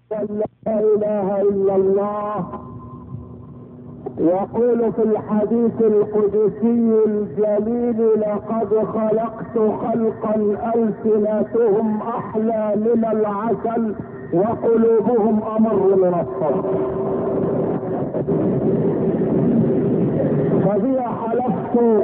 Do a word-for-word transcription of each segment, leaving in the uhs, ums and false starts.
لا اله الا الله. يقول في الحديث القدسي الجليل: لقد خلقت خلقا ألسنتهم احلى من العسل وقلوبهم امر من الصبر. فبي حلفت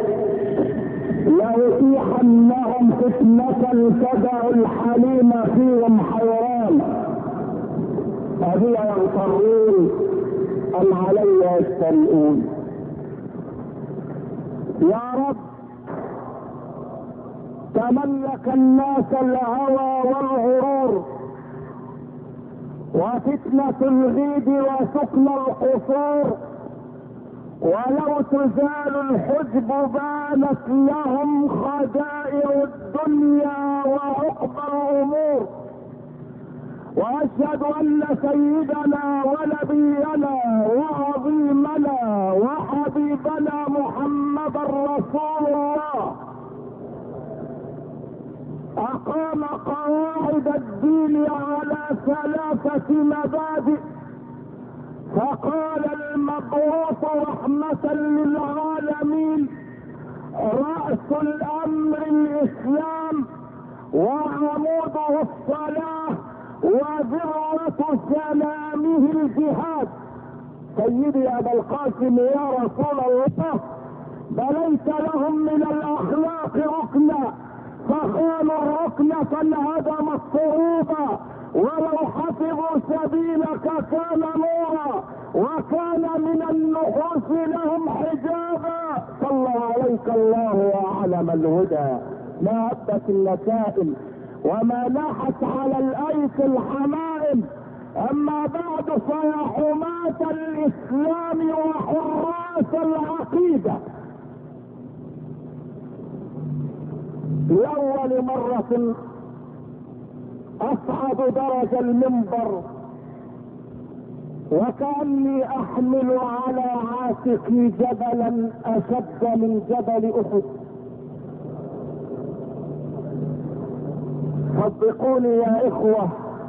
لأتيحنهم فتنة تدع الحليم فيهم حيران. أبي يغترون أم علي يستمعون. يا رب تملك الناس الهوى والغرور وفتنة الغيب وسكن القصور، ولو تزال الحجب بانت لهم خدائع الدنيا وعقبى الامور. واشهد ان سيدنا ونبينا وعظيمنا وحبيبنا محمد رسول الله اقام قواعد الدين على ثلاثة مبادئ، فقال المبعوث رحمة للعالمين: رأس الامر الاسلام وعموده الصلاة وذروة سلامه الجهاد. سيدي ابا القاسم يا رسول الله، بليت لهم من الاخلاق ركنا، فخانوا الركن فانهدم الصعوبة، ولو حفظوا سبيلك كان نورا وكان من النحوس لهم حجابا. صلى عليك الله يا علم الهدى. ما هبت النسائم وما لاحت على الايس الحمائم. اما بعد فيا حماة الاسلام وحراس العقيدة، لاول مرة اصعد درج المنبر وكأني احمل على عاتقي جبلا اشد من جبل احد. صدقوني يا اخوة،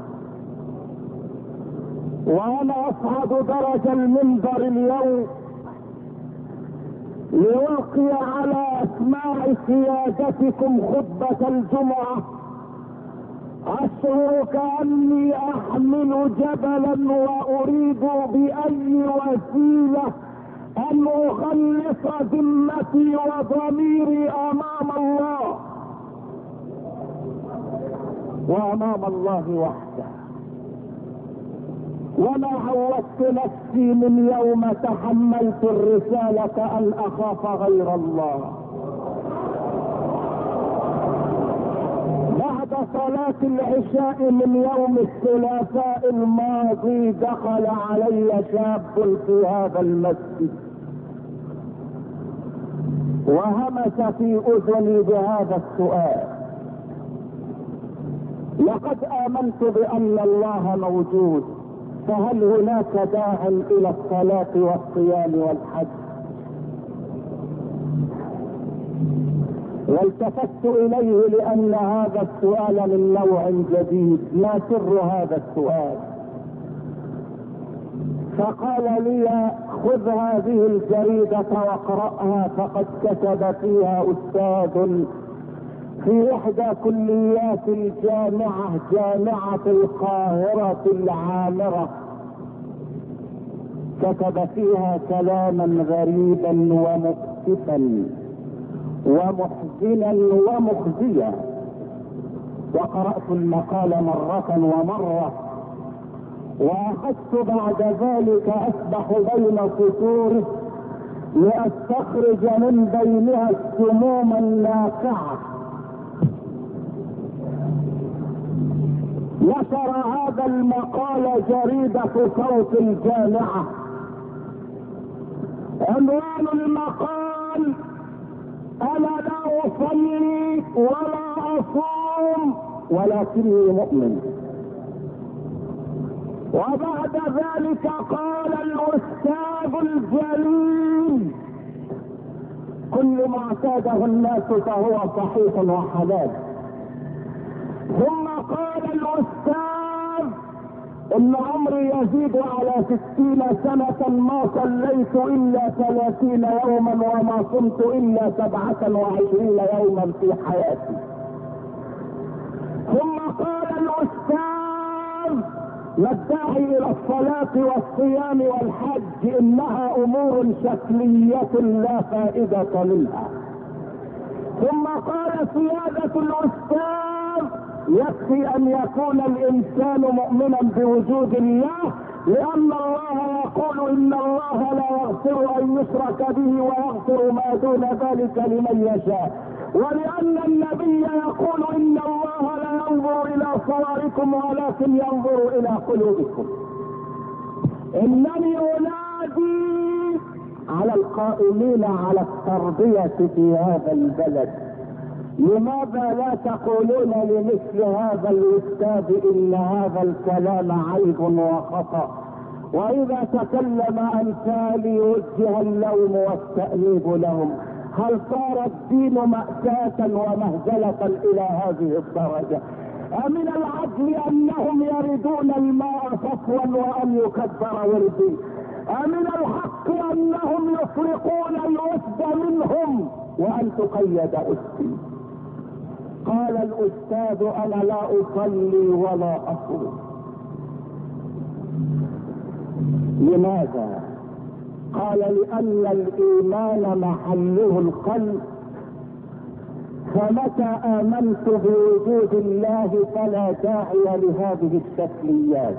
وانا اصعد درج المنبر اليوم لألقي على اسماع سيادتكم خطبة الجمعة، اشعر كأني احمل جبلا واريد باي وسيلة ان اخلص ذمتي وضميري امام الله وامام الله وحده. وما عودت نفسي من يوم تحملت الرسالة ان اخاف غير الله. بعد صلاة العشاء من يوم الثلاثاء الماضي دخل علي شاب في هذا المسجد وهمس في اذني بهذا السؤال: لقد امنت بان الله موجود، فهل هناك داع الى الصلاة والصيام والحج؟ والتفت اليه لان هذا السؤال من نوع جديد. ما سر هذا السؤال؟ فقال لي: خذ هذه الجريدة واقرأها، فقد كتب فيها استاذ في احدى كليات الجامعة جامعة القاهرة العامرة، كتب فيها كلاما غريبا ومؤسفا ومحزنا ومخزيا. وقرأت المقال مرة ومرة، واخذت بعد ذلك اسبح بين سطوره لاستخرج من بينها السموم النافعة. نشر هذا المقال جريدة صوت الجامعة. عنوان المقال: انا لا اصلي ولا اصوم ولكني مؤمن. وبعد ذلك قال الاستاذ الجليل: كل ما اعتاده الناس فهو صحيح وحلال. ثم قال الاستاذ: ان عمري يزيد على ستين سنة ما صليت الا ثلاثين يوما وما صمت الا سبعة وعشرين يوما في حياتي. ثم قال الاستاذ يدعي الى الصلاة والصيام والحج انها امور شكلية لا فائدة منها. ثم قال سيادة الاستاذ يكفي ان يكون الانسان مؤمنا بوجود الله، لان الله يقول ان الله لا يغفر ان يشرك به ويغفر ما دون ذلك لمن يشاء، ولان النبي يقول ان الله لا ينظر الى صوركم ولكن ينظر الى قلوبكم. انني انادي على القائمين على التربية في هذا البلد، لماذا لا تقولون لمثل هذا الاستاذ ان هذا الكلام عيب وخطأ، واذا تكلم امثالي وجه اللوم والتأنيب لهم؟ هل صار الدين مأساة ومهزلة الى هذه الدرجة؟ أمن العدل انهم يردون الماء صفوا وان يكبر وردي؟ أمن الحق انهم يفرقون الوسد منهم وان تقيد اسدي؟ قال الاستاذ انا لا اصلي ولا اصوم. لماذا؟ قال لان الايمان محله القلب، فمتى امنت بوجود الله فلا داعي لهذه الشكليات.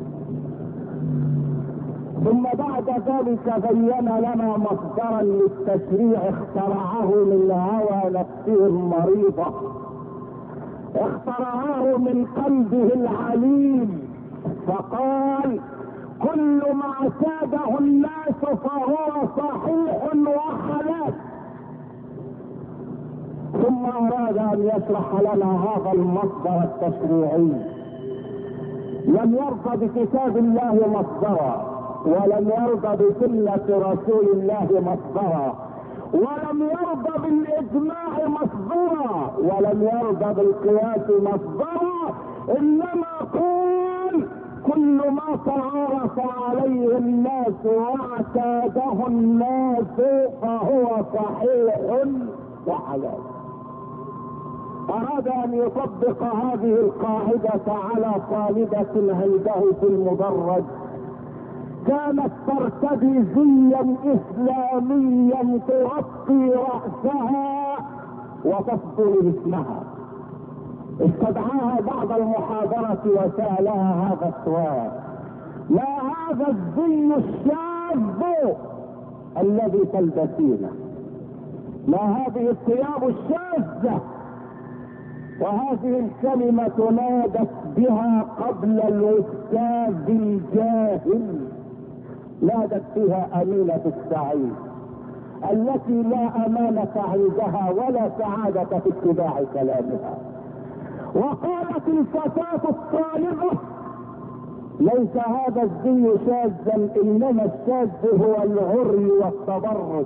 ثم بعد ذلك بين لنا مصدرا للتشريع اخترعه من هوى نفسه المريضة، اخترعه من قلبه العليم، فقال كل ما اعتاده الناس فهو صحيح وحلال. ثم اراد ان يشرح لنا هذا المصدر التشريعي. لم يرضى بكتاب الله مصدرا، ولم يرضى بسنة رسول الله مصدرا، ولم يرضى بالاجماع مصدرا، ولم يرضى بالقياس مصدرا، انما قال كل ما تعارف عليه الناس واعتاده الناس فهو صحيح وحلال. اراد ان يطبق هذه القاعدة على طالبة عنده في المدرج كانت ترتدي زيا اسلاميا تغطي رأسها وتصدر اسمها. استدعاها بعد المحاضرة وسألها هذا السؤال: ما هذا الزي الشاذ الذي تلبسينه؟ ما هذه الثياب الشاذة؟ وهذه الكلمة نادت بها قبل الاستاذ الجاهل، نادت فيها أمينة السعيد التي لا أمانة عندها ولا سعادة في اتباع كلامها. وقالت الفتاة الطالبة: ليس هذا الزي شاذا، إنما الشاذ هو العري والتبرج.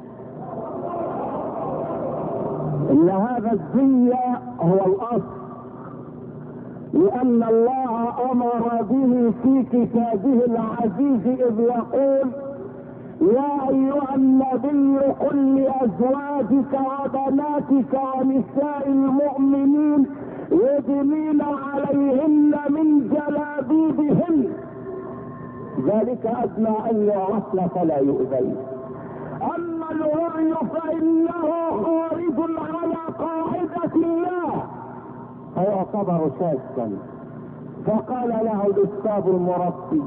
إن هذا الزي هو الأصل، لأن الله أمر به في كتابه العزيز إذ يقول: يا أيها النبي قل لأزواجك وبناتك ونساء المؤمنين يدنين عليهن من جلابيبهن، ذلك أدنى أن يعرفن فلا يؤذين. أما العري فإنه خارج على قاعدة الله فيعتبر شاذا. فقال له الأستاذ المربي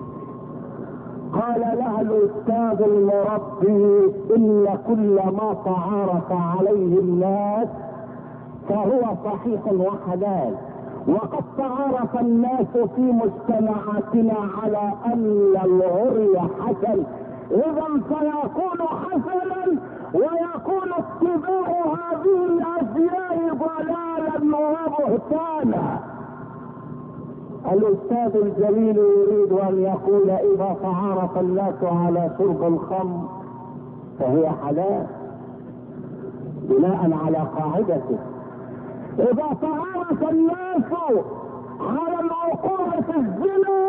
قال لها الأستاذ المربي: إن كل ما تعارف عليه الناس فهو صحيح وحلال، وقد تعارف الناس في مجتمعاتنا على أن العري حسن، إذا فيكون حسنا ويكون اتباع هذه الأشياء ضلالا وبهتانا. الأستاذ الجليل يريد أن يقول: إذا تعارف الناس على شرب الخمر فهي حلال بناء على قاعدته. إذا تعارف الناس على الوقوع في الزنا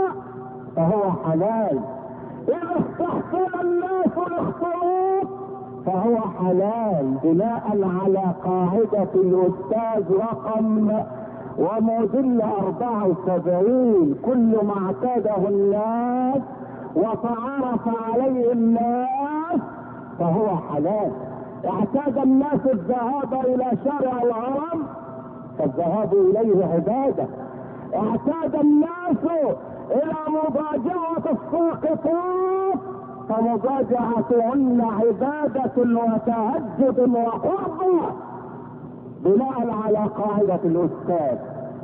فهو حلال. اذا استحسن الناس الاختلاط فهو حلال، بناء على قاعدة الاستاذ رقم وموديل اربعة وسبعين: كل ما اعتاده الناس وتعارف عليه الناس فهو حلال. اعتاد الناس الذهاب الى شارع الهرم فالذهاب اليه عبادة. اعتاد الناس الى مضاجعة الساقطات فمضاجعتهن عبادة وتهجد وقربة، بناء على قاعدة الاستاذ.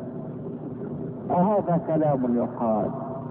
أهذا كلام يقال،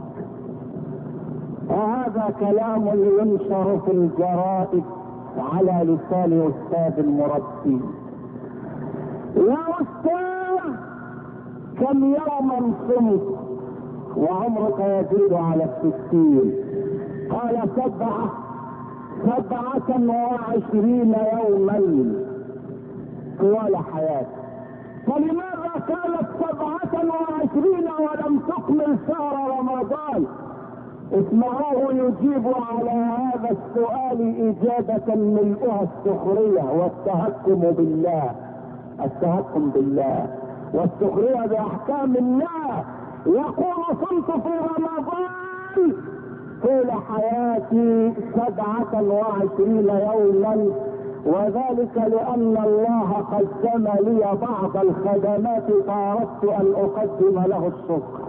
وهذا كلام ينشر في الجرائد على لسان استاذ مربي. يا استاذ كم يوما صمت وعمرك يزيد على الستين؟ قال سبعة سبعة وعشرين يوما طوال حياتي. فلماذا كانت سبعة وعشرين ولم تكمل شهر رمضان؟ اسمعوه يجيب على هذا السؤال إجابة ملؤها السخرية والتهكم بالله، التهكم بالله والسخرية بأحكام الله. يقول صمت في رمضان طول حياتي سبعة وعشرين يوما، وذلك لأن الله قدم لي بعض الخدمات فأردت أن أقدم له الشكر،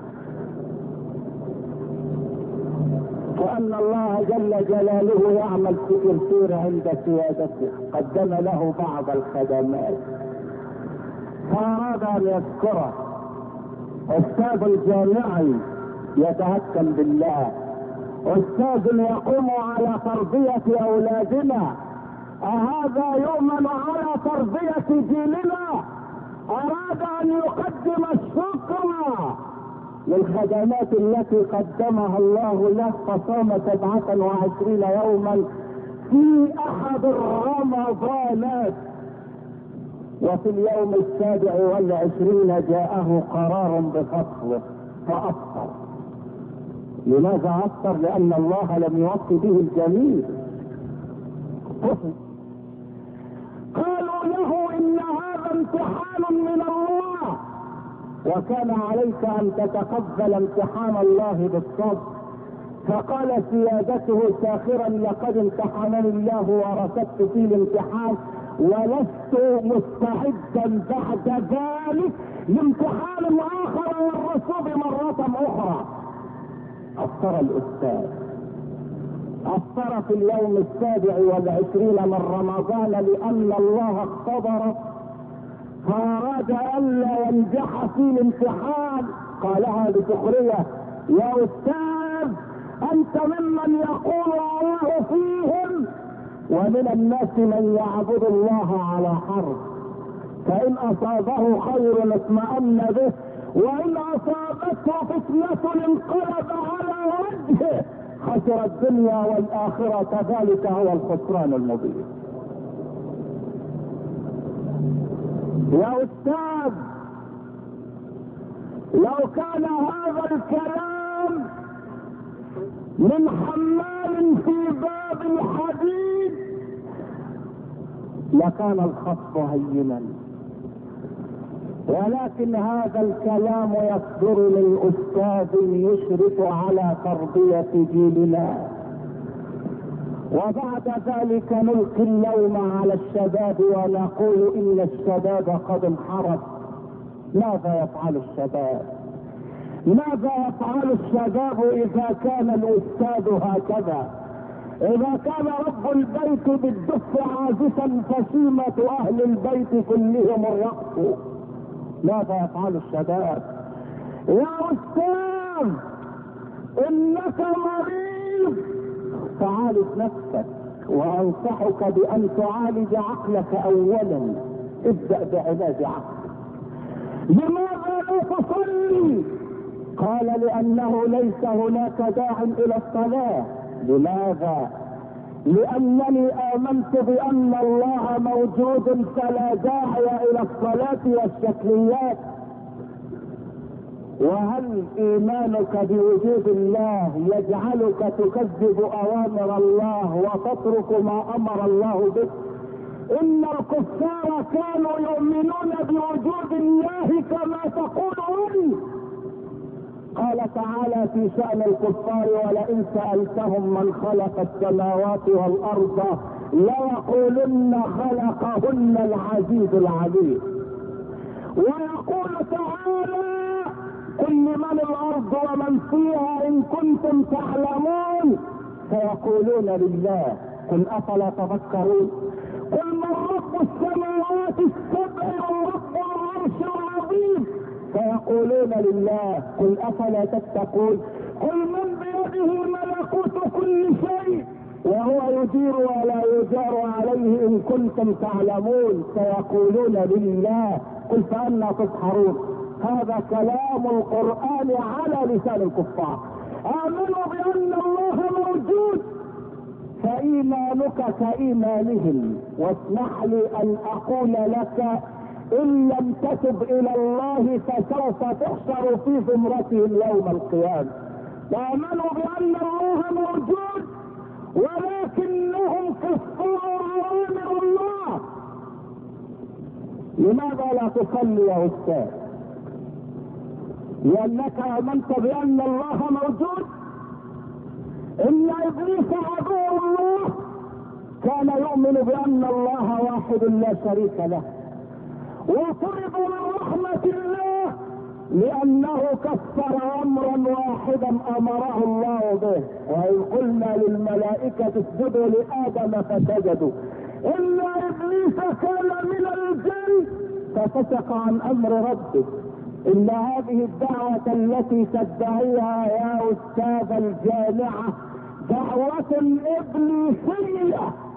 وأن الله جل جلاله يعمل سكرتير عند سيادته، قدم له بعض الخدمات فأراد أن يذكره. أستاذ الجامعي يتهكم بالله، أستاذ يقوم على تربية أولادنا، أهذا يؤمن على تربية جيلنا؟ أراد أن يقدم الشكر للخدمات التي قدمها الله له فصام سبعة وعشرين يوما في أحد الرمضانات، وفي اليوم السابع والعشرين جاءه قرار بفصله فأفطر. لماذا أفطر؟ لأن الله لم يوفي به الجميع. قالوا له إن هذا امتحان من الله وكان عليك أن تتقبل امتحان الله بالصبر. فقال سيادته ساخرا: لقد امتحنني الله وركبت في الامتحان ولست مستعدا بعد ذلك لامتحان آخر والرسوب مرة أخرى. أفطر الأستاذ، أفطر في اليوم السابع والعشرين من رمضان لأن الله اقتدر فأراد ألا ينجح في الامتحان. قالها بسخرية: يا أستاذ أنت ممن يقول الله فيهم ومن الناس من يعبد الله على حرف، فإن أصابه خير اطمأن به وإن أصابته فتنة انقلب على وجهه خسر الدنيا والآخرة، ذلك هو الخسران المبين. يا أستاذ لو كان هذا الكلام من حمال في باب الحديد لكان الخط هينا، ولكن هذا الكلام يصدر من أستاذ يشرف على تربية جيلنا، وبعد ذلك نلقي اللوم على الشباب ونقول إن الشباب قد انحرف. ماذا يفعل الشباب؟ ماذا يفعل الشباب إذا كان الأستاذ هكذا؟ إذا كان رب البيت بالدف عازفا فشيمة أهل البيت كلهم الرقص، ماذا يفعل الشباب؟ يا أستاذ إنك مريض فعالج نفسك، وأنصحك بأن تعالج عقلك أولا، ابدأ بعلاج عقلك. لماذا لا تصلي؟ قال لأنه ليس هناك داع إلى الصلاة. لماذا؟ لأنني آمنت بأن الله موجود فلا داعي إلى الصلاة والشكليات. وهل ايمانك بوجود الله يجعلك تكذب اوامر الله وتترك ما امر الله به؟ ان الكفار كانوا يؤمنون بوجود الله كما تقولون. قال تعالى في شأن الكفار: ولئن سألتهم من خلق السماوات والارض ليقولن خلقهن العزيز العليم. ويقول تعالى: قل لمن الارض ومن فيها ان كنتم تعلمون فيقولون لله. قل افلا تذكرون؟ قل من رب السماوات السبع ورب العرش العظيم فيقولون لله. قل افلا تتقون؟ قل من بيده ملكوت كل شيء وهو يجير ولا يجار عليه ان كنتم تعلمون فيقولون لله. قل فأنى تسحرون؟ هذا كلام القرآن على لسان الكفار. آمنوا بأن الله موجود فإيمانك كإيمانهم. واسمح لي أن أقول لك: إن لم تتب إلى الله فسوف تحشر في زمرتهم يوم القيامة. آمنوا بأن الله موجود ولكنهم كفروا أوامر الله. لماذا لا تصلي يا أستاذ؟ لأنك آمنت بأن الله موجود. إن إبليس عدو الله كان يؤمن بأن الله واحد لا شريك له، وطرد من رحمة الله لأنه كفر أمرا واحدا أمره الله به. وإن قلنا للملائكة اسجدوا لآدم فسجدوا إلا إبليس كان من الجن ففسق عن أمر ربه. إن هذه الدعوة التي تدعيها يا أستاذ الجامعة دعوة إبليسية.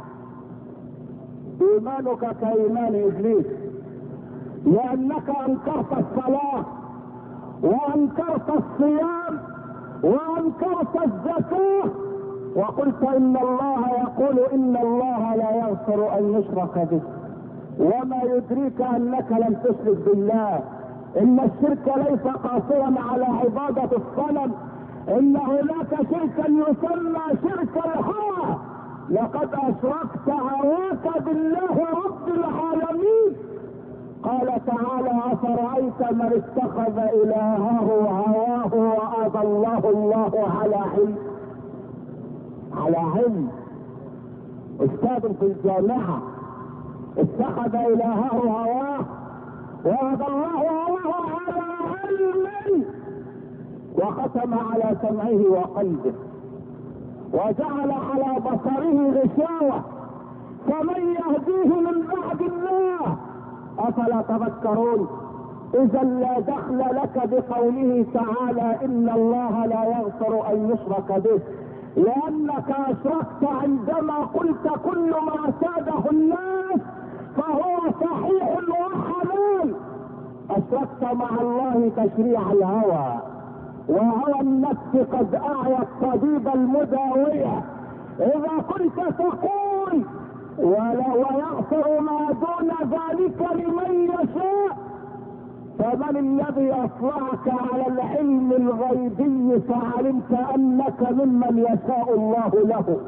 إيمانك كإيمان إبليس، لأنك أنكرت الصلاة وأنكرت الصيام وأنكرت الزكاة وقلت إن الله يقول إن الله لا يغفر أن يشرك به. وما يدريك أنك لم تشرك بالله؟ إن الشرك ليس قاصرا على عبادة الصنم، إن هناك شركا يسمى شرك الهوى. لقد أشركت هواك بالله رب العالمين. قال تعالى: أفرأيت من اتخذ إلهه هواه وأضله الله على علم. على علم. أستاذ في الجامعة اتخذ إلهه هواه وأضله الله على علم، وختم على سمعه وقلبه وجعل على بصره غشاوة، فمن يهديه من بعد الله؟ أفلا تذكرون؟ إذا لا دخل لك بقوله تعالى إن الله لا يغفر أن يشرك به، لأنك أشركت عندما قلت كل ما ساده الناس فهو صحيح وحلال. أشركت مع الله تشريع الهوى، وهوى النفس قد أعيا الطبيب المداوية. إذا كنت تقول ويغفر ما دون ذلك لمن يشاء، فمن الذي أطلعك على العلم الغيبي فعلمت أنك ممن يشاء الله له؟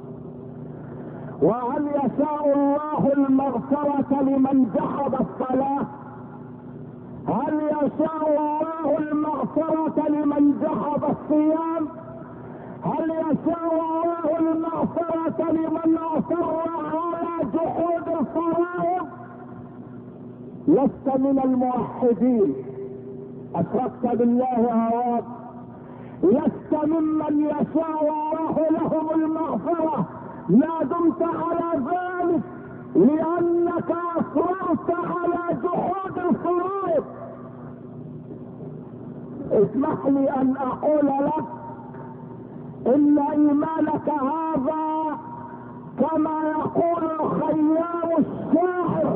وهل يشاء الله المغفرة لمن جحد الصلاة؟ هل يشاء الله المغفرة لمن جحد الصيام؟ هل يشاء الله المغفرة لمن أصر على جحود الفرائض؟ لست من الموحدين، أشركت بالله هواك. لست ممن يشاء الله لهم المغفرة ما دمت على ذلك، لأنك أصررت على جحود الفرائض. اسمح لي أن أقول لك إن إيمانك هذا كما يقول الخيام الشاعر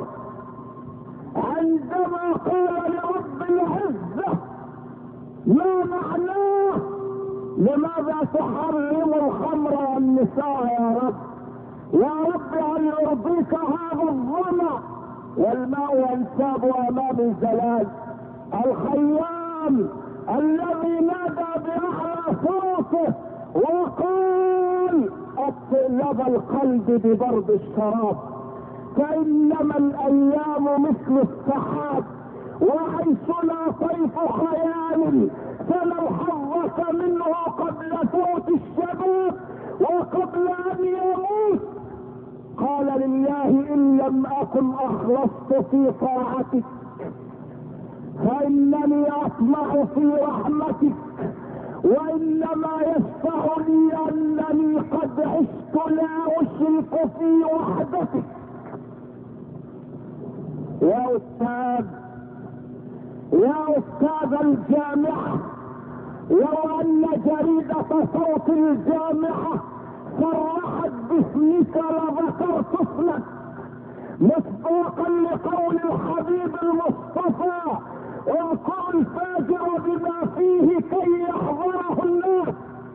عندما قال لرب العزة: ما معناه؟ لماذا تحرم الخمر والنساء يا رب؟ يا رب هل يرضيك هذا الظما والماء ينساب امام الزلال؟ الخيام الذي نادى بأعلى صوته وقال اطلب القلب ببرد الشراب، فإنما الأيام مثل السحاب وعيشنا طيف خيال، فلو حظك منه قبل فوت الشباب وقبل أن يموت. قال لله إن لم أكن أخلصت في طاعتك فإنني أطمع في رحمتك، وإنما يشفع لي أنني قد عشت لا أشرك في وحدتك. يا أستاذ يا أستاذ الجامعة، لو أن جريدة صوت الجامعة صرحت باسمك لذكرت اسمك، مصداقا لقول الحبيب المصطفى اذكر الفاجر بما فيه كي يحضره الناس.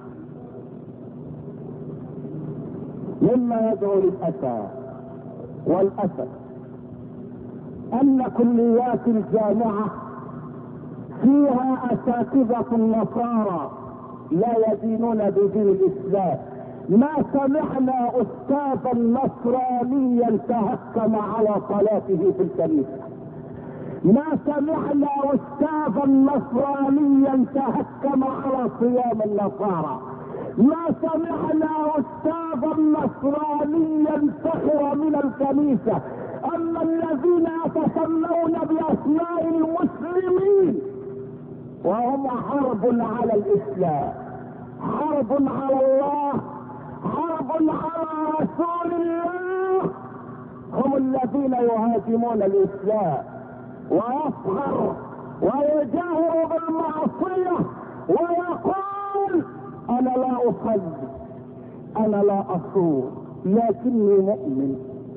مما يدعو للأسى والأسف أن كليات الجامعة فيها أساتذة النصارى لا يدينون بدين الإسلام. ما سمعنا أستاذا نصرانيا تهكم على صلاته في الكنيسة، ما سمعنا أستاذا نصرانيا تهكم على صيام النصارى، ما سمعنا أستاذا نصرانيا سخر من الكنيسة. أما الذين يتسمون بأسماء المسلمين وهم حرب على الإسلام، حرب على الله، حرب على رسول الله، هم الذين يهاجمون الإسلام ويسخر ويجاهر بالمعصية ويقول أنا لا أصلي أنا لا أصوم لكني مؤمن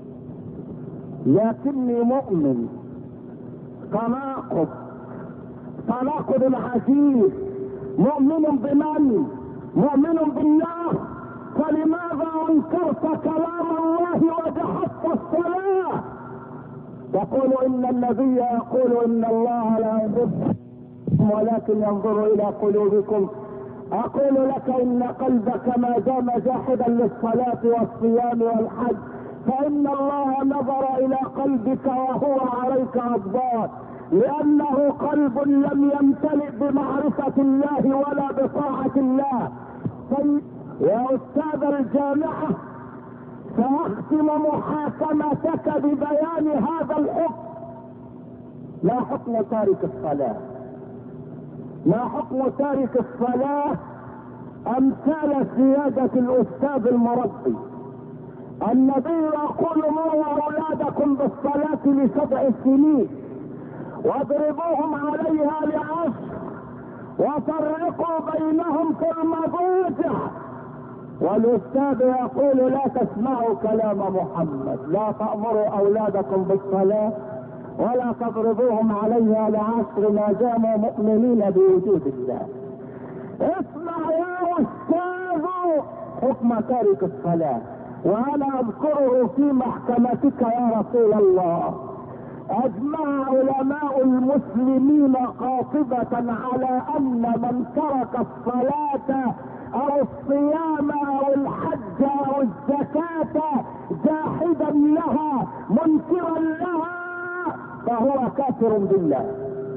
لكني مؤمن. تناقض تناقض عجيب. مؤمن بمن؟ مؤمن بالله، فلماذا انكرت كلام الله وجحدت الصلاة؟ تقول ان النبي يقول ان الله لا ينظر ولكن ينظر الى قلوبكم. اقول لك ان قلبك ما دام جاحدا للصلاة والصيام والحج فان الله نظر الى قلبك وهو عليك غضبان، لانه قلب لم يمتلئ بمعرفة الله ولا بطاعة الله. يا استاذ الجامعة، سأختم محاكمتك ببيان هذا الحكم. ما حكم تارك الصلاة؟ ما حكم تارك الصلاة؟ امثال سيادة الاستاذ المربي. النبي يقول مروا اولادكم بالصلاة لسبع سنين واضربوهم عليها لعشر وفرقوا بينهم في المضاجع. والاستاذ يقول لا تسمعوا كلام محمد، لا تأمروا اولادكم بالصلاة ولا تضربوهم عليها لعشر ما داموا مؤمنين بوجود الله. اسمع يا استاذ حكم تارك الصلاة، وانا اذكره في محكمتك يا رسول الله. اجمع علماء المسلمين قاطبة على ان من ترك الصلاة او الصيام او الحج او الزكاة جاحدا لها منكرا لها فهو كافر بالله.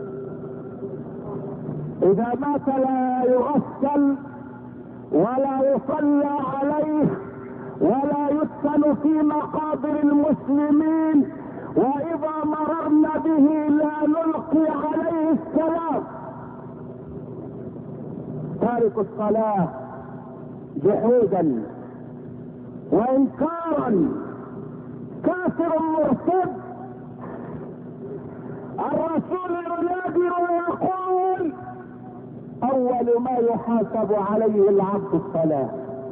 اذا مات لا يغسل ولا يصلى عليه ولا يدفن في مقابر المسلمين، واذا مررنا به لا نلقي عليه السلام. تارك الصلاة جحودا وانكارا كافر مرتد. الرسول ينادي ويقول اول ما يحاسب عليه العبد الصلاة،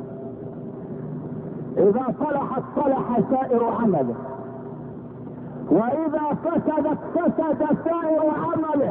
اذا صلحت صلح سائر عمله، واذا فسدت فسد سائر عمله.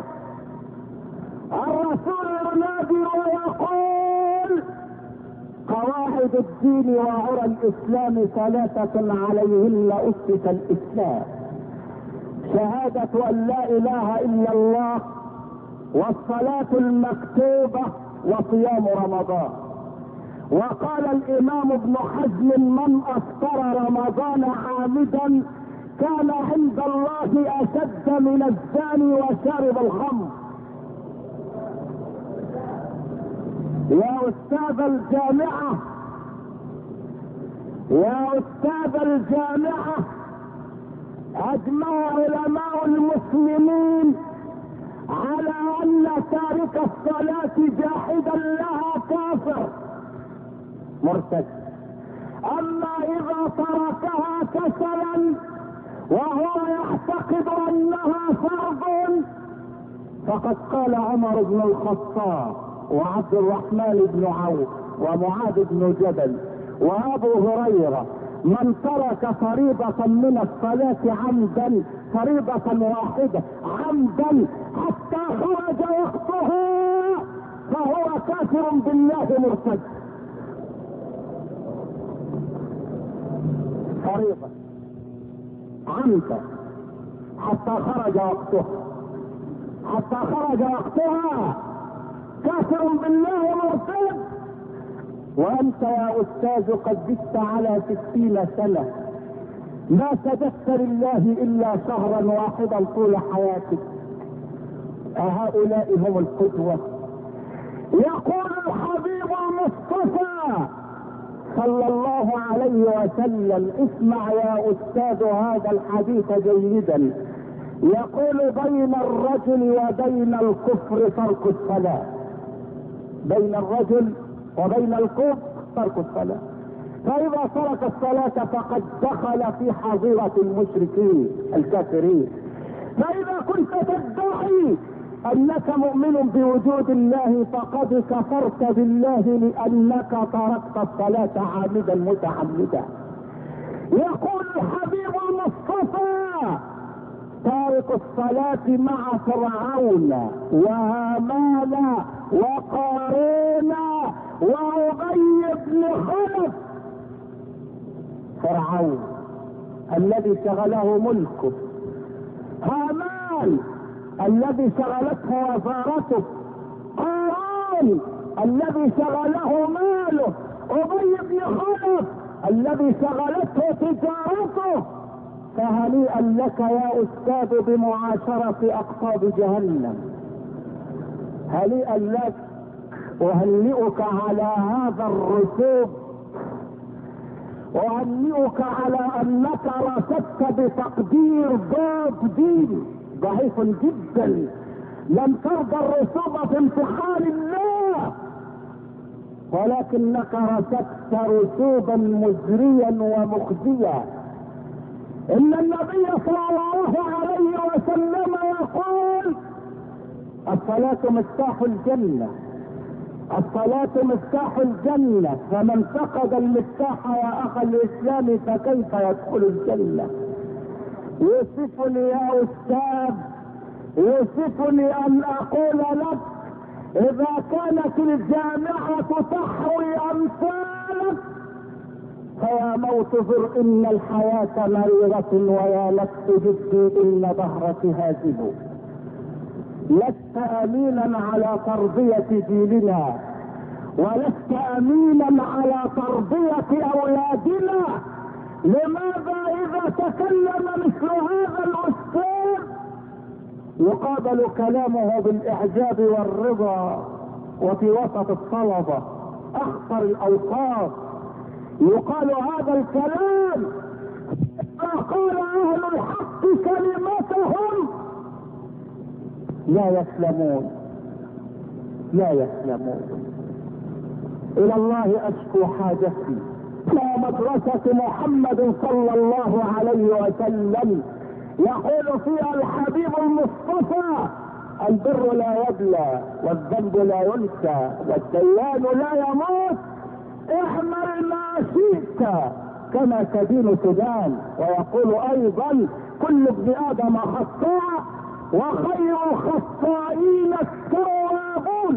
الرسول ينادي ويقول قواعد الدين وعرى الاسلام ثلاثة عليهن اسس الاسلام: شهادة ان لا اله الا الله والصلاة المكتوبة وصيام رمضان. وقال الامام ابن حزم من افطر رمضان عامدا كان عند الله اشد من الزاني وشارب الخمر. يا استاذ الجامعة يا استاذ الجامعة اجمع علماء المسلمين على ان تارك الصلاة جاحدا لها كافر مرتد. اما اذا تركها كسلا وهو يعتقد انها فرض فقد قال عمر بن الخطاب وعبد الرحمن بن عوف ومعاذ بن جبل وابو هريرة من ترك فريضة من الصلاة عمدا فريضة واحدة عمدا حتى خرج وقتها فهو كافر بالله مرتد. فريضة عمدا حتى خرج وقتها حتى خرج وقتها كافر بالله مرتد. وانت يا استاذ قد جئت على ستين سنة ما سجدت لله الا شهرا واحدا طول حياتك. أهؤلاء هم القدوة؟ يقول الحبيب المصطفى صلى الله عليه وسلم، اسمع يا استاذ هذا الحديث جيدا، يقول بين الرجل وبين الكفر ترك الصلاة. بين الرجل وبين الكفر ترك الصلاة. فإذا ترك الصلاة فقد دخل في حظيرة المشركين الكافرين. فإذا كنت تدعي أنك مؤمن بوجود الله فقد كفرت بالله لأنك تركت الصلاة عامدا متعمدا. يقول الحبيب المصطفى تارك الصلاة مع فرعون وهامان وقارون وأبي بن خلف. فرعون الذي شغله ملكه، هامان الذي شغلته وزارته، قارون الذي شغله ماله، أبي بن خلف الذي شغلته تجارته. فهنيئا لك يا استاذ بمعاشرة اقطاب جهنم. هنيئا لك، اهنئك على هذا الرسوب، اهنئك على انك رصدت بتقدير ضاد دين ضعيف جدا. لم ترضى الرسوب في امتحان الله ولكنك رصدت رسوبا مزريا ومخزيا. ان النبي صلى الله عليه وسلم يقول الصلاة مفتاح الجنة، الصلاة مفتاح الجنة، فمن فقد المفتاح يا اخ الاسلام فكيف يدخل الجنة؟ يوسفني يا استاذ، يوسفني ان اقول لك اذا كانت الجامعة تحوي امثالك فيا موت زر ان الحياة مريرة ويا نفس جدي ان ظهرك هازل. لست امينا على تربية جيلنا ولست امينا على تربية اولادنا. لماذا اذا تكلم مثل هذا الاستاذ يقابل كلامه بالاعجاب والرضا، وفي وسط الطلبة اخطر الاوقات يقال هذا الكلام؟ فقال اهل الحق كلمتهم لا يسلمون لا يسلمون. الى الله اشكو حاجتي. الى مدرسة محمد صلى الله عليه وسلم يقول فيها الحبيب المصطفى البر لا يبلى والذنب لا ينسى والديان لا يموت، اعمل ما شئت كما تدين تدان. ويقول ايضا كل ابن ادم خطاء وخير الخطائين التوابون.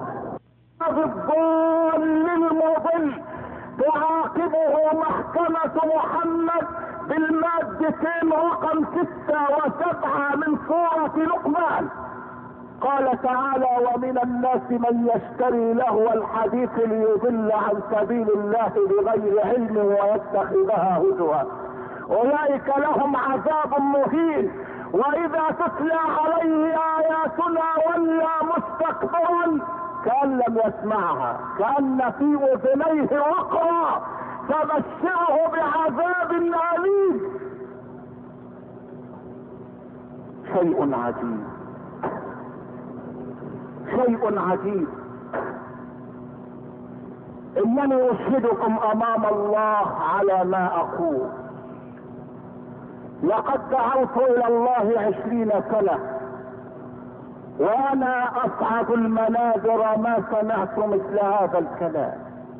الضال المضل تعاقبه محكمة محمد بالمادتين رقم ستة وسبعة من سورة لقمان. قال تعالى: ومن الناس من يشتري لهو الحديث ليضل عن سبيل الله بغير علم ويتخذها هزوا اولئك لهم عذاب مهين. واذا تتلى عليه اياتنا ولى مستكبرا كأن لم يسمعها كأن في اذنيه وقرا فبشره بعذاب أليم. شيء عجيب، شيء عجيب. انني اشهدكم امام الله على ما اقول، لقد دعوت الى الله عشرين سنة وانا اصعد المنابر ما سمعت مثل هذا الكلام.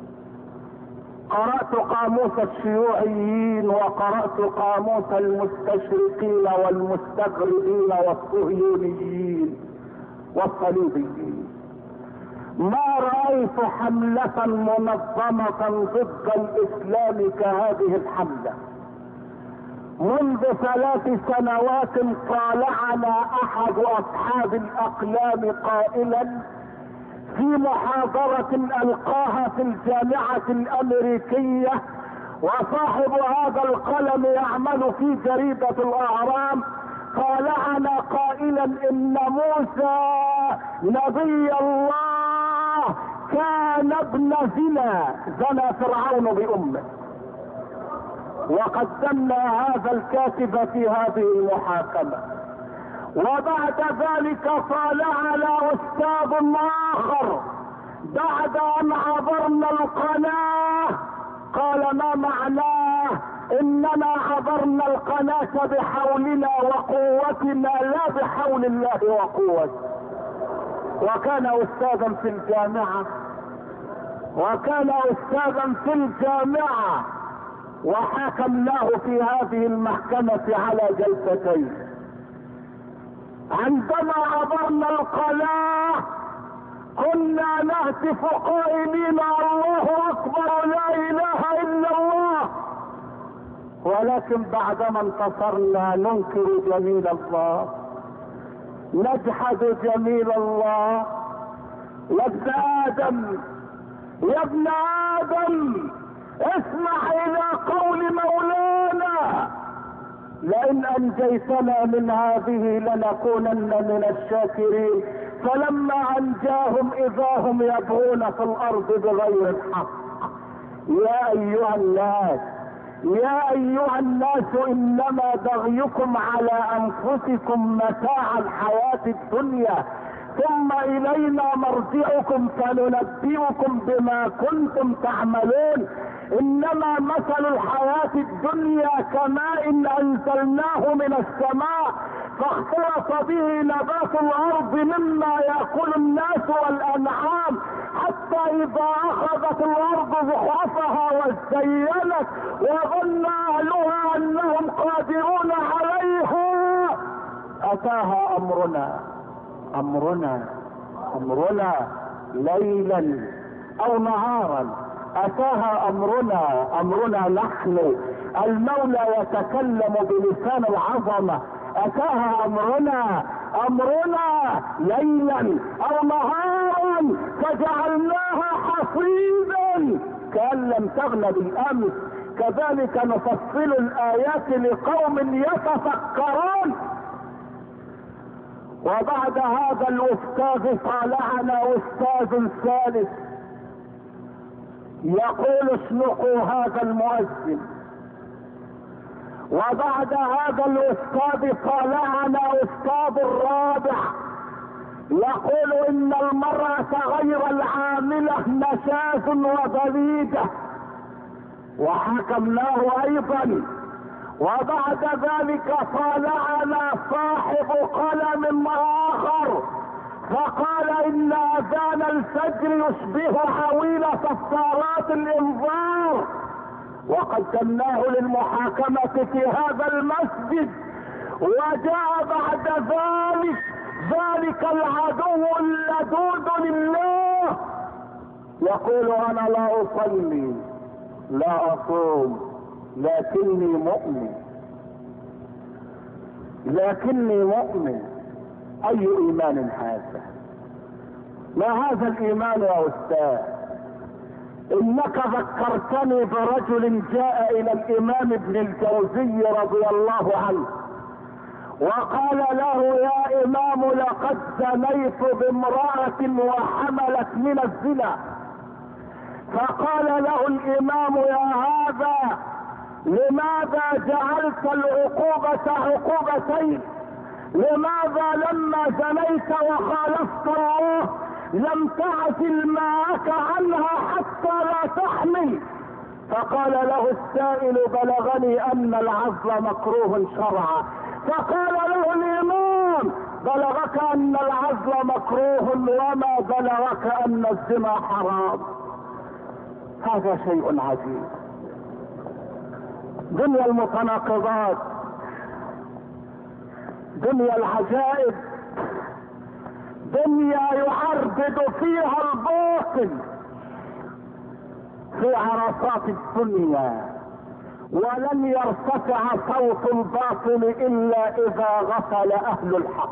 قرأت قاموس الشيوعيين وقرأت قاموس المستشرقين والمستغربين والصهيونيين والصليبيين. ما رأيت حملة منظمة ضد الإسلام كهذه الحملة. منذ ثلاث سنوات طالعنا أحد أصحاب الأقلام قائلا في محاضرة ألقاها في الجامعة الأمريكية، وصاحب هذا القلم يعمل في جريدة الأهرام، طالعنا قائلا إن موسى نبي الله كان ابن زنا، زنى فرعون بأمه. وقدمنا هذا الكاتب في هذه المحاكمة. وبعد ذلك طالعنا أستاذ آخر بعد أن عبرنا القناة قال: ما معناه؟ إننا عبرنا القناة بحولنا وقوتنا لا بحول الله وقوته. وكان أستاذا في الجامعة وكان أستاذا في الجامعة وحاكمناه في هذه المحكمة على جلستين. عندما عبرنا القناة كنا نهتف قائلين: الله اكبر لا اله الا الله. ولكن بعدما انتصرنا ننكر جميل الله، نجحد جميل الله. يا ابن ادم يا ابن ادم اسمع الى قول مولانا: لئن انجيتنا من هذه لنكونن من الشاكرين. فلما انجاهم اذا هم يبغون في الارض بغير الحق. يا ايها الناس يا ايها الناس انما بغيكم على انفسكم متاع الحياة الدنيا ثم الينا مرجعكم فننبئكم بما كنتم تعملون. انما مثل الحياة الدنيا كماء انزلناه من السماء فاختلط به نبات الارض مما ياكل الناس والانعام حتى اذا اخذت الارض زخرفها وزينت وظن اهلها انهم قادرون عليها اتاها امرنا امرنا امرنا ليلا او نهارا. اتاها امرنا امرنا نحن المولى يتكلم بلسان العظمة. اتاها امرنا امرنا ليلا او نهارا فجعلناها حصيدا كأن لم تغن بالامس. كذلك نفصل الايات لقوم يتفكرون. وبعد هذا الاستاذ طالعنا استاذ ثالث يقول: اسلقوا هذا المؤذن. وبعد هذا الاستاذ طالعنا استاذ الرابع يقول: ان المرأة غير العاملة نشاز وبليدة، وحكمناه ايضا. وبعد ذلك طالعنا صاحب قلم اخر فقال: ان اذان الفجر يشبه حويل صفارات الانذار. وقدمناه للمحاكمة في هذا المسجد. وجاء بعد ذلك ذلك العدو اللدود لله يقول: انا لا اصلي لا اصوم لكني مؤمن لكني مؤمن اي ايمان هذا؟ ما هذا الايمان يا استاذ؟ انك ذكرتني برجل جاء الى الامام ابن الجوزي رضي الله عنه وقال له: يا امام، لقد زنيت بامرأة وحملت من الزنا. فقال له الامام: يا هذا، لماذا جعلت العقوبة عقوبتين؟ لماذا لما زنيت وخالفت الله لم تعزل معك عنها حتى لا تحمل؟ فقال له السائل: بلغني ان العزل مكروه شرعا. فقال له الامام: بلغك ان العزل مكروه وما بلغك ان الزنا حرام. هذا شيء عجيب. دنيا المتناقضات، دنيا العجائب، دنيا يعربد فيها الباطل في عرصات الدنيا، ولن يرتفع صوت الباطل الا اذا غفل اهل الحق.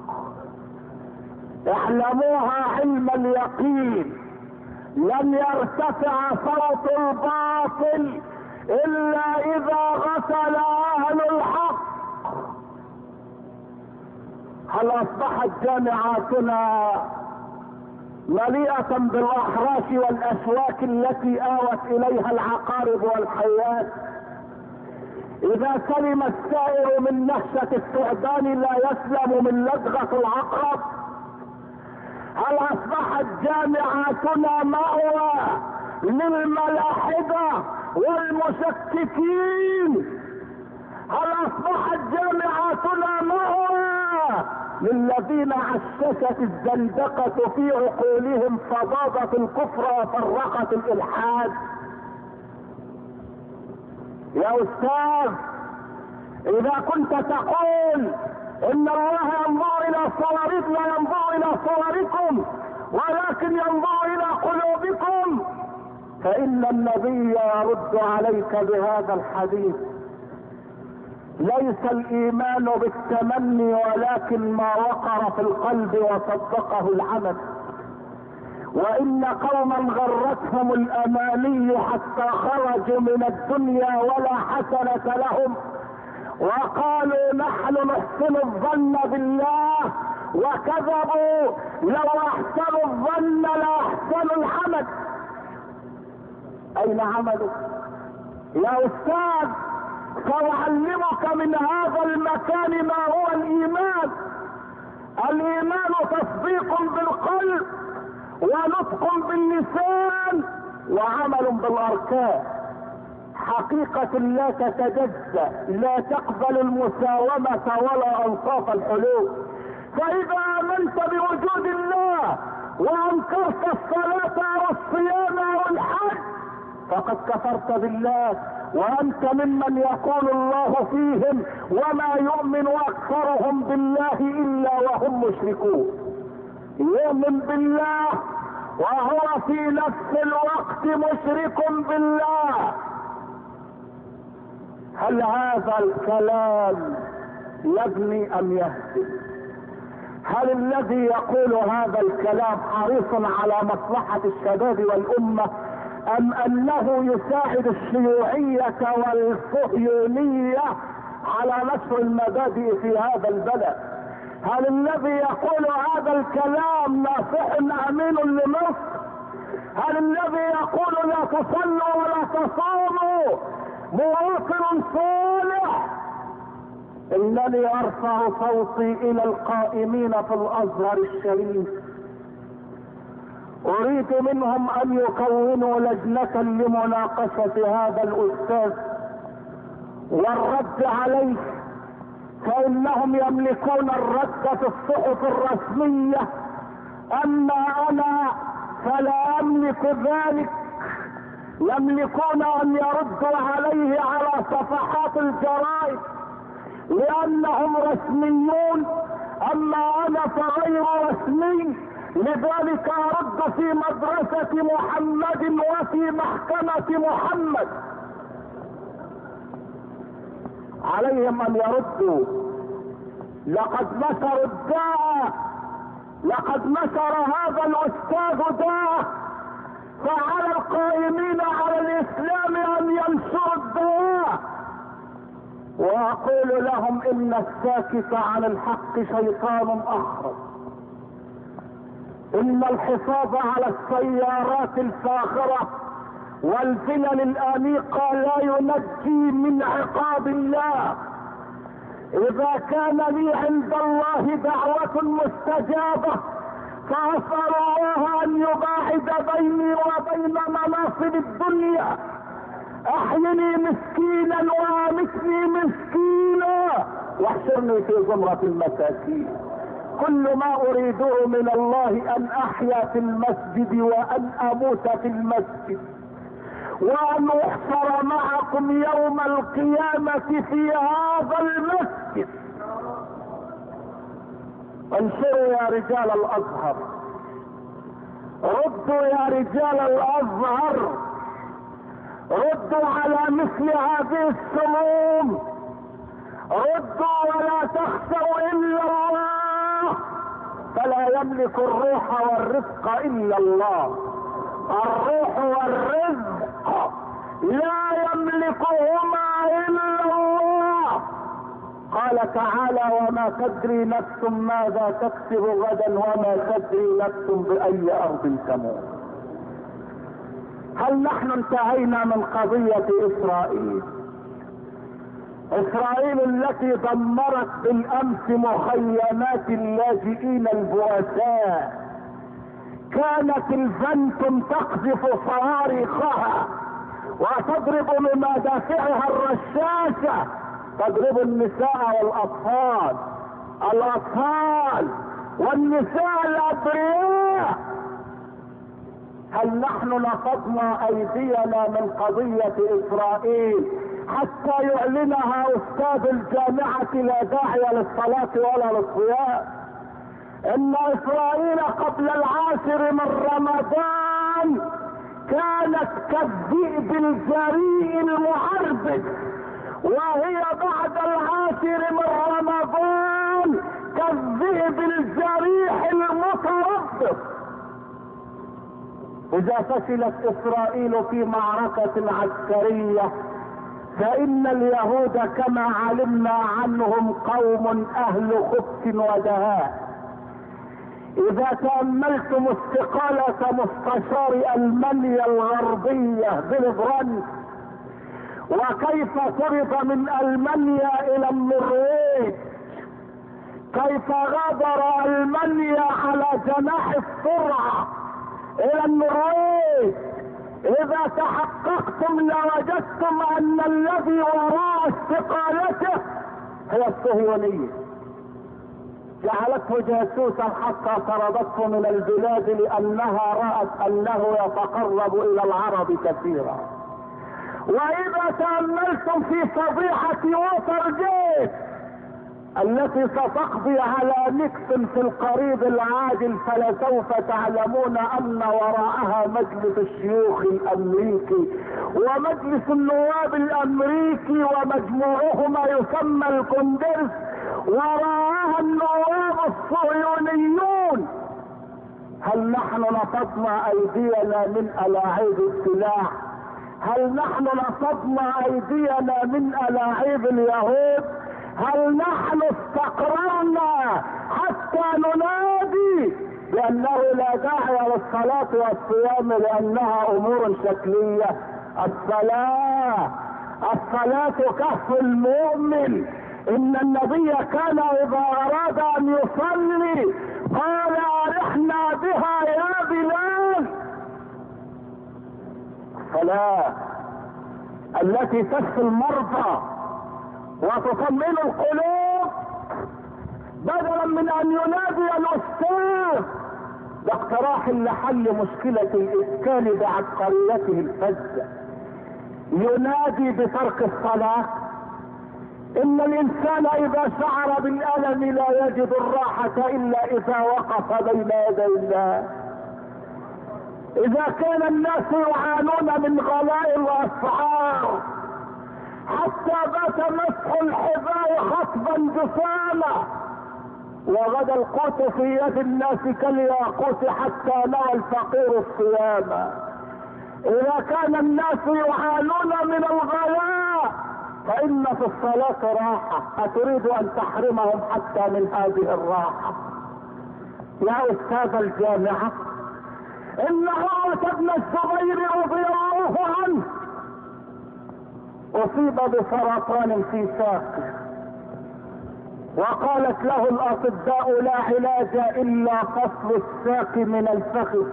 اعلموها علم اليقين، لن يرتفع صوت الباطل الا اذا غفل اهل الحق. هل اصبحت جامعاتنا مليئة بالاحراش والاشواك التي اوت اليها العقارب والحيات؟ اذا سلم السائر من نهشة الثعبان لا يسلم من لدغة العقرب. هل اصبحت جامعاتنا مأوى للملاحدة والمشككين؟ هل اصبحت جامعاتنا مأوى للذين عششت الزندقة في عقولهم فضاضت الكفر وفرقت الالحاد؟ يا استاذ، اذا كنت تقول ان الله ينظر الى صوركم لا ينظر الى صوركم ولكن ينظر الى قلوبكم، فان النبي يرد عليك بهذا الحديث: ليس الايمان بالتمني ولكن ما وقر في القلب وصدقه العمل. وان قوما غرتهم الاماني حتى خرجوا من الدنيا ولا حسنة لهم وقالوا نحن نحسن الظن بالله وكذبوا. لو احسنوا الظن لاحسنوا العمل. اين عملوا؟ يا استاذ، سأعلمك من هذا المكان ما هو الايمان. الايمان تصديق بالقلب ونطق باللسان وعمل بالاركان. حقيقة لا تتجزأ، لا تقبل المساومة ولا انصاف الحلول. فاذا امنت بوجود الله وانكرت الصلاة والصيام والحج فقد كفرت بالله، وانت ممن يقول الله فيهم: وما يؤمن اكثرهم بالله الا وهم مشركون. يؤمن بالله وهو في نفس الوقت مشرك بالله. هل هذا الكلام يبني ام يهدم؟ هل الذي يقول هذا الكلام حريص على مصلحة الشباب والامة ام انه يساعد الشيوعية والصهيونية على نشر المبادئ في هذا البلد؟ هل الذي يقول هذا الكلام ناصح امين لمصر؟ هل الذي يقول لا تصلوا ولا تصوموا مواطن صالح؟ انني ارفع صوتي الى القائمين في الازهر الشريف، اريد منهم ان يكونوا لجنة لمناقشة هذا الاستاذ والرد عليه، فانهم يملكون الرد في الصحف الرسمية. اما انا فلا املك ذلك. يملكون ان يردوا عليه على صفحات الجرائد لانهم رسميون، اما انا فغير رسمي، لذلك ارد في مدرسة محمد وفي محكمة محمد. عليهم ان يردوا. لقد نشروا الداء لقد نشر هذا الاستاذ داء، فعلى القائمين على الاسلام ان ينشروا الدواء. واقول لهم ان الساكت عن الحق شيطان اخرس. ان الحفاظ على السيارات الفاخرة والفلل الانيقة لا ينجي من عقاب الله. اذا كان لي عند الله دعوة مستجابة فاسأل الله ان يباعد بيني وبين مناصب الدنيا. احيني مسكينا وامتني مسكينا واحشرني في زمرة المساكين. كل ما اريده من الله ان احيا في المسجد وان اموت في المسجد وان احشر معكم يوم القيامة في هذا المسجد. انشروا يا رجال الازهر، ردوا يا رجال الازهر، ردوا على مثل هذه السموم، ردوا ولا تخشوا الا الله، فلا يملك الروح والرزق الا الله. الروح والرزق لا يملكهما الا الله. قال تعالى وما تدري نفس ماذا تكسب غدا وما تدري نفس باي ارض تموت. هل نحن انتهينا من قضية اسرائيل؟ اسرائيل التي دمرت بالامس مخيمات اللاجئين البؤساء، كانت الفنتم تقذف صواريخها وتضرب بمدافعها الرشاشة، تضرب النساء والاطفال، الاطفال والنساء الابرياء. هل نحن نفضنا ايدينا من قضية اسرائيل حتى يعلنها استاذ الجامعة لا داعي للصلاة ولا للصيام؟ ان اسرائيل قبل العاشر من رمضان كانت كالذئب الجريء المعربد، وهي بعد العاشر من رمضان كالذئب الجريح المتربص. اذا فشلت اسرائيل في معركة عسكرية فان اليهود كما علمنا عنهم قوم اهل خبث ودهاء. اذا تأملتم استقالة مستشار المانيا الغربية بيلي براند وكيف طرد من المانيا الى النرويج، كيف غادر المانيا على جناح السرعة الى النرويج، اذا تحققتم لوجدتم ان الذي وراء استقالته هي الصهيونية، جعلته جاسوسا حتى طردته من البلاد لانها رأت انه يتقرب الى العرب كثيرا. واذا تأملتم في فضيحة ووتر جيت التي ستقضي على نيكسون في القريب العاجل فلسوف تعلمون ان وراءها مجلس الشيوخ الامريكي ومجلس النواب الامريكي ومجموعهما يسمى الكونجرس، وراءها النواب الصهيونيون. هل نحن نفضنا ايدينا من الاعيب السلاح؟ هل نحن نفضنا ايدينا من الاعيب اليهود؟ هل نحن استقررنا حتى ننادي بانه لا داعي للصلاة والصيام لانها امور شكلية؟ الصلاة الصلاة كهف المؤمن. ان النبي كان اذا اراد ان يصلي قال ارحنا بها يا بلال. الصلاة التي تشفي المرضى وتطمئن القلوب بدلا من ان ينادي الاستاذ باقتراح لحل مشكلة الاسكان بعبقريته الفذة، ينادي بترك الصلاة. ان الانسان اذا شعر بالالم لا يجد الراحة الا اذا وقف بين يدي الله. اذا كان الناس يعانون من غلاء الاسعار حتى بات مسح الحذاء خطبا جساما، وغدا القوت في يد الناس كالياقوت حتى نوى الفقير الصيام. اذا كان الناس يعانون من الغلاء فان في الصلاة راحة، اتريد ان تحرمهم حتى من هذه الراحة؟ يا استاذ الجامعة، ان عروة بن الزبير رضي الله عنه اصيب بسرطان في ساقه، وقالت له الاطباء لا علاج الا فصل الساق من الفخذ،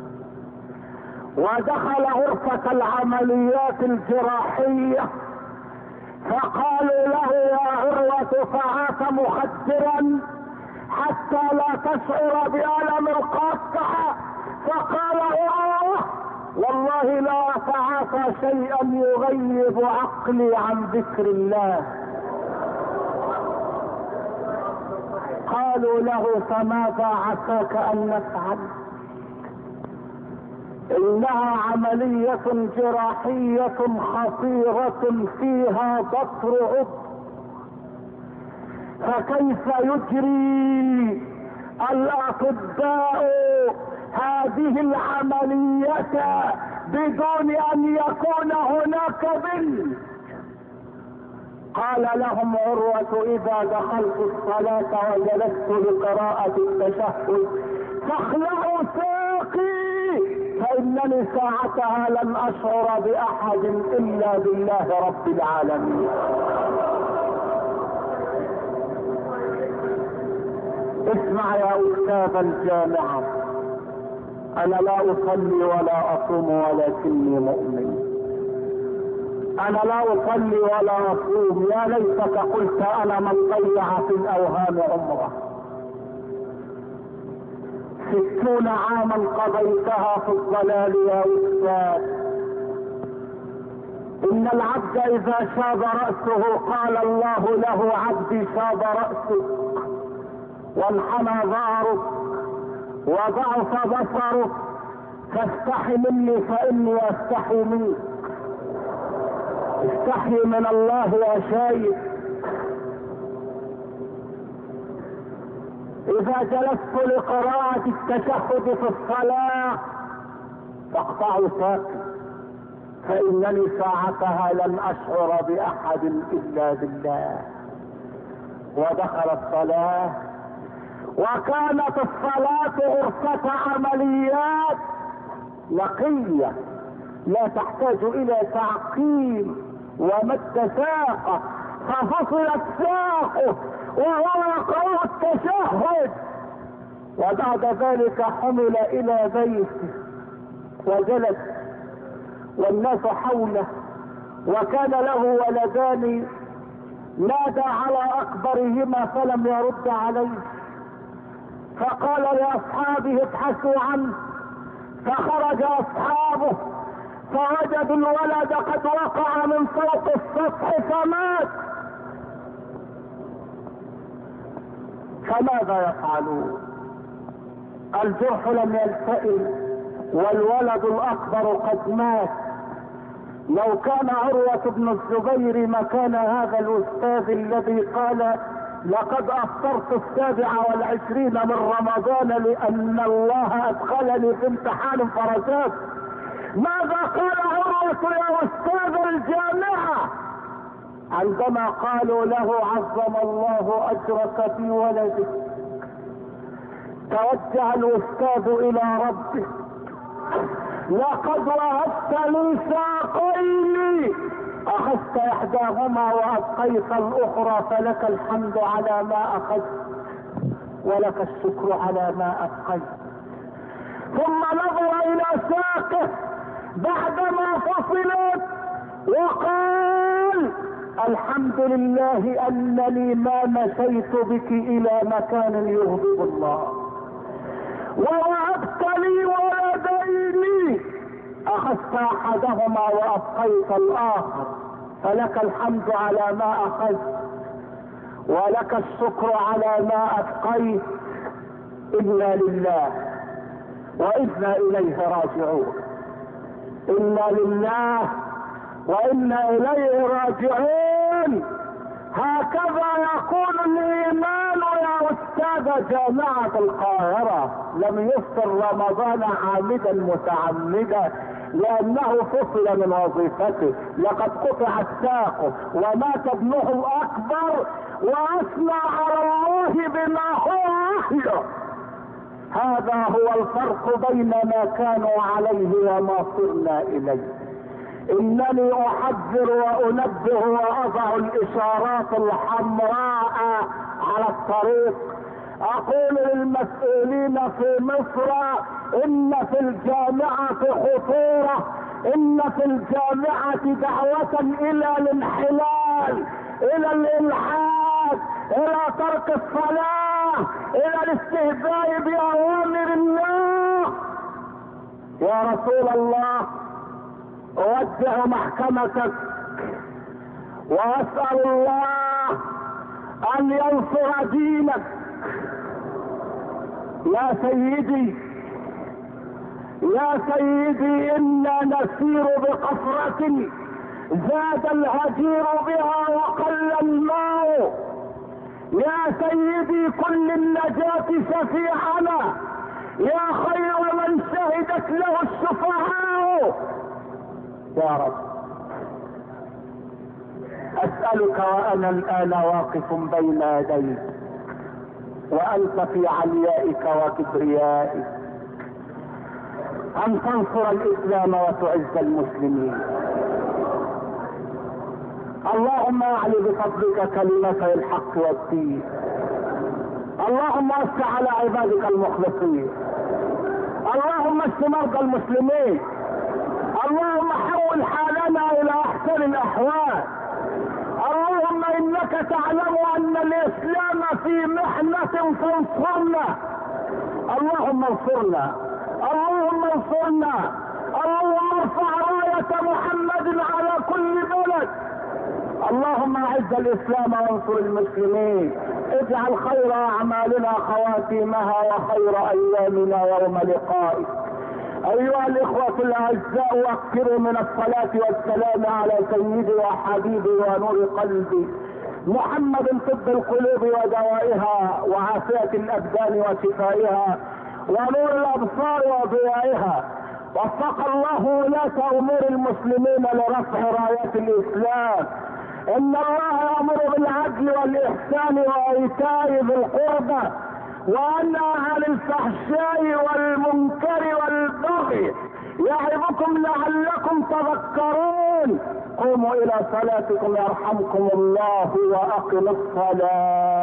ودخل غرفة العمليات الجراحية فقالوا له يا عروة فعاك مخدرا حتى لا تشعر بألم القطع، فقال الله والله لا أتعاطى شيئا يغيب عقلي عن ذكر الله. قالوا له فماذا عساك ان نفعل؟ انها عملية جراحية خطيرة فيها بطر عضو، فكيف يجري الاطباء هذه العملية بدون ان يكون هناك بنت؟ قال لهم عروة اذا دخلت الصلاة وجلست لقراءة التشهد فاخلعوا ساقي فانني ساعتها لن اشعر باحد الا بالله رب العالمين. اسمع يا استاذ الجامعة، انا لا اصلي ولا اصوم ولكني مؤمن. انا لا اصلي ولا اصوم، يا ليتك قلت انا من ضيع في الاوهام عمره. ستون عاما قضيتها في الضلال يا استاذ. ان العبد اذا شاب رأسه قال الله له عبدي شاب رأسك وانحنى ظهرك وضعف بصرك فاستحي مني فاني استحي منك. استحي من الله يا شايف. اذا جلست لقراءة التشهد في الصلاة فاقطعوا ساقي فانني ساعتها لن اشعر باحد الا بالله. ودخل الصلاة، وكانت الصلاة غرفة عمليات نقية لا تحتاج الى تعقيم ومد ساقه، ففصلت ساقه وهو يقرأ التشهد. وبعد ذلك حمل الى بيته وجلس والناس حوله، وكان له ولدان، نادى على اكبرهما فلم يرد عليه، فقال لاصحابه ابحثوا عنه، فخرج اصحابه فوجدوا الولد قد وقع من فوق السطح فمات. فماذا يفعلون؟ الجرح لم يلتئم والولد الاكبر قد مات. لو كان عروة بن الزبير مكان هذا الاستاذ الذي قال لقد افطرت السابع والعشرين من رمضان لان الله ادخلني في امتحان فرجات، ماذا قال عروة يا استاذ الجامعة عندما قالوا له عظم الله اجرك في ولدك؟ توجه الاستاذ الى ربه، لقد وهبت لي ساقين، اخذت احداهما وابقيت الاخرى، فلك الحمد على ما اخذت ولك الشكر على ما ابقيت. ثم نظر الى ساقه بعدما فصلت وقال الحمد لله انني ما مشيت بك الى مكان يغضب الله، ووهبت لي ولدين اخذت احدهما وابقيت الاخر، فلك الحمد على ما اخذت ولك الشكر على ما ابقيت. انا لله وانا اليه راجعون. انا لله وانا اليه راجعون. هكذا يكون الايمان يا استاذ هذا جامعة القاهرة لم يفطر رمضان عامدا متعمدا لانه فصل من وظيفته، لقد قطعت ساقه ومات ابنه الاكبر واثنى على الله بما هو اهله. هذا هو الفرق بين ما كانوا عليه وما صرنا اليه. انني احذر وانبه واضع الاشارات الحمراء على الطريق. اقول للمسؤولين في مصر ان في الجامعة خطورة، ان في الجامعة دعوة الى الانحلال، الى الالحاد، الى ترك الصلاة، الى الاستهزاء باوامر الله. يا رسول الله اوجه محكمتك واسأل الله ان ينصر دينك. يا سيدي يا سيدي انا نسير بقفرة زاد الهجير بها وقل الماء. يا سيدي كل النجاة شفيعنا، يا خير من شهدت له الشفعاء. يا رب اسألك وانا الان واقف بين يديك وانت في عليائك وكبريائك ان تنصر الاسلام وتعز المسلمين. اللهم اعل بفضلك كلمتي الحق والدين. اللهم وسع على عبادك المخلصين. اللهم اشف مرضى المسلمين. اللهم حول حالنا الى احسن الاحوال. اللهم انك تعلم ان الاسلام في محنة فانصرنا. اللهم انصرنا، اللهم انصرنا، اللهم ارفع راية محمد على كل بلد. اللهم اعز الاسلام وانصر المسلمين. اجعل خير اعمالنا خواتيمها وخير ايامنا يوم لقائك. ايها الاخوة الاعزاء اكثروا من الصلاة والسلام على سيدي وحبيبي ونور قلبي محمد طب القلوب ودوائها وعافية الابدان وشفائها ونور الابصار وضيائها. وفق الله ولاة امور المسلمين لرفع راية الاسلام. ان الله يأمر بالعدل والاحسان وايتاء ذي القربى وينهى عن الفحشاء والمنكر والبغي يعظكم لعلكم تذكرون. قوموا الى صلاتكم يرحمكم الله واقم الصلاة.